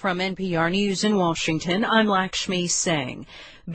From NPR News in Washington, I'm Lakshmi Singh.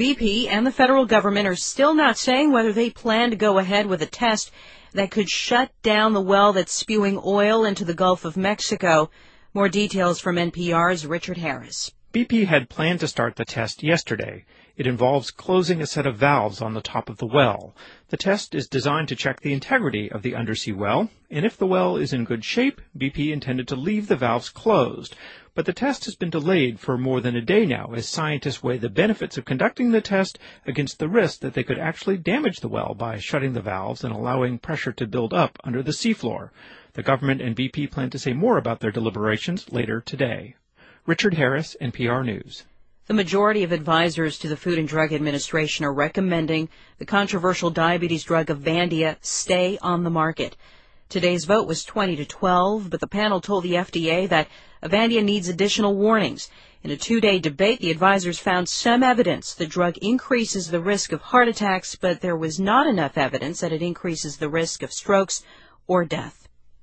BP and the federal government are still not saying whether they plan to go ahead with a test that could shut down the well that's spewing oil into the Gulf of Mexico. More details from NPR's Richard Harris. BP had planned to start the test yesterday. It involves closing a set of valves on the top of the well. The test is designed to check the integrity of the undersea well, and if the well is in good shape, BP intended to leave the valves closed. But the test has been delayed for more than a day now as scientists weigh the benefits of conducting the test against the risk that they could actually damage the well by shutting the valves and allowing pressure to build up under the seafloor. The government and BP plan to say more about their deliberations later today. Richard Harris, NPR News. The majority of advisors to the Food and Drug Administration are recommending the controversial diabetes drug Avandia stay on the market. Today's vote was 20-12, but the panel told the FDA that Avandia needs additional warnings. In a two-day debate, the advisors found some evidence the drug increases the risk of heart attacks, but there was not enough evidence that it increases the risk of strokes or death.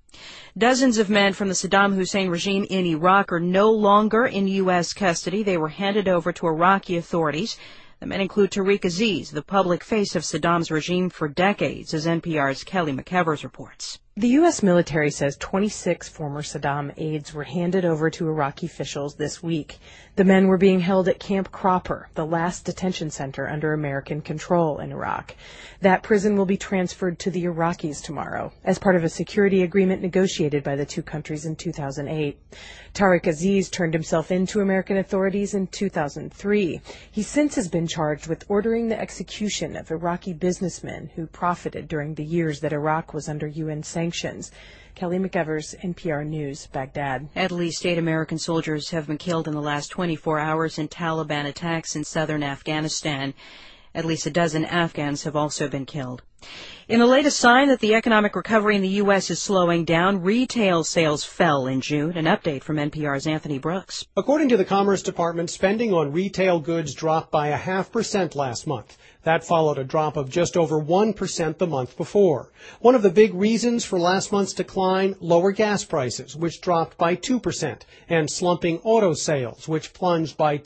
Dozens of men from the Saddam Hussein regime in Iraq are no longer in U.S. custody. They were handed over to Iraqi authorities. The men include Tariq Aziz, the public face of Saddam's regime for decades, as NPR's Kelly McEvers reports. The U.S. military says 26 former Saddam aides were handed over to Iraqi officials this week. The men were being held at Camp Cropper, the last detention center under American control in Iraq. That prison will be transferred to the Iraqis tomorrow, as part of a security agreement negotiated by the two countries in 2008. Tariq Aziz turned himself in to American authorities in 2003. He since has been charged with ordering the execution of Iraqi businessmen who profited during the years that Iraq was under UN sanctions. Kelly McEvers, NPR News, Baghdad. At least 8 American soldiers have been killed in the last 24 hours in Taliban attacks in southern Afghanistan. At least a dozen Afghans have also been killed. In the latest sign that the economic recovery in the U.S. is slowing down, retail sales fell in June. An update from NPR's Anthony Brooks. According to the Commerce Department, spending on retail goods dropped by 0.5% last month. That followed a drop of just over 1% the month before. One of the big reasons for last month's decline, lower gas prices, which dropped by 2%, and slumping auto sales, which plunged by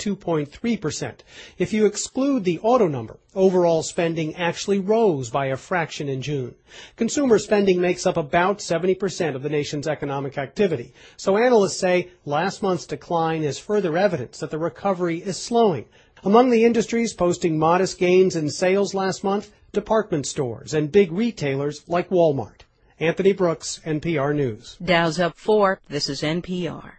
2.3%. If you exclude the auto number, overall spending actually rose by a fraction in June. Consumer spending makes up about 70% of the nation's economic activity. So analysts say last month's decline is further evidence that the recovery is slowing. Among the industries posting modest gains in sales last month, department stores and big retailers like Walmart. Anthony Brooks, NPR News. Dow's up 4. This is NPR.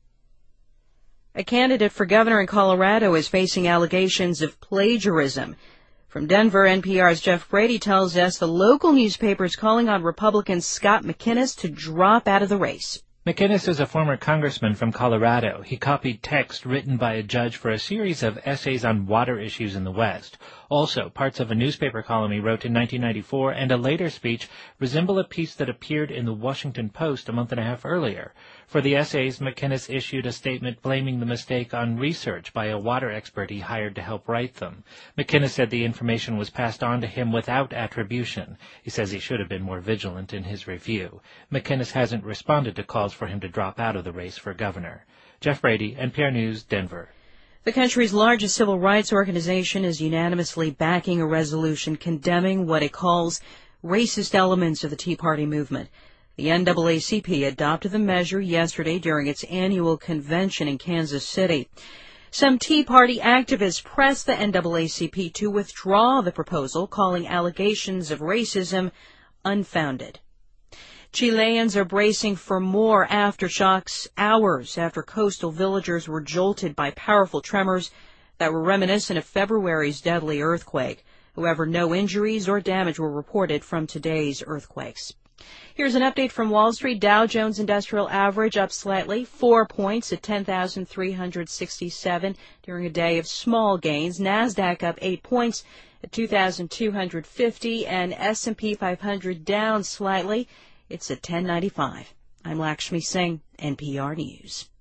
A candidate for governor in Colorado is facing allegations of plagiarism. From Denver, NPR's Jeff Brady tells us the local newspaper is calling on Republican Scott McInnis to drop out of the race. McInnis is a former congressman from Colorado. He copied text written by a judge for a series of essays on water issues in the West. Also, parts of a newspaper column he wrote in 1994 and a later speech resemble a piece that appeared in the Washington Post a month and a half earlier. For the essays, McInnis issued a statement blaming the mistake on research by a water expert he hired to help write them. McInnis said the information was passed on to him without attribution. He says he should have been more vigilant in his review. McInnis hasn't responded to calls for him to drop out of the race for governor. Jeff Brady, NPR News, Denver. The country's largest civil rights organization is unanimously backing a resolution condemning what it calls racist elements of the Tea Party movement. The NAACP adopted the measure yesterday during its annual convention in Kansas City. Some Tea Party activists pressed the NAACP to withdraw the proposal, calling allegations of racism unfounded. Chileans are bracing for more aftershocks hours after coastal villagers were jolted by powerful tremors that were reminiscent of February's deadly earthquake. However, no injuries or damage were reported from today's earthquakes. Here's an update from Wall Street. Dow Jones Industrial Average up slightly, 4 points at 10,367 during a day of small gains. NASDAQ up 8 points at 2,250, and S&P 500 down slightly. It's at 1095. I'm Lakshmi Singh, NPR News.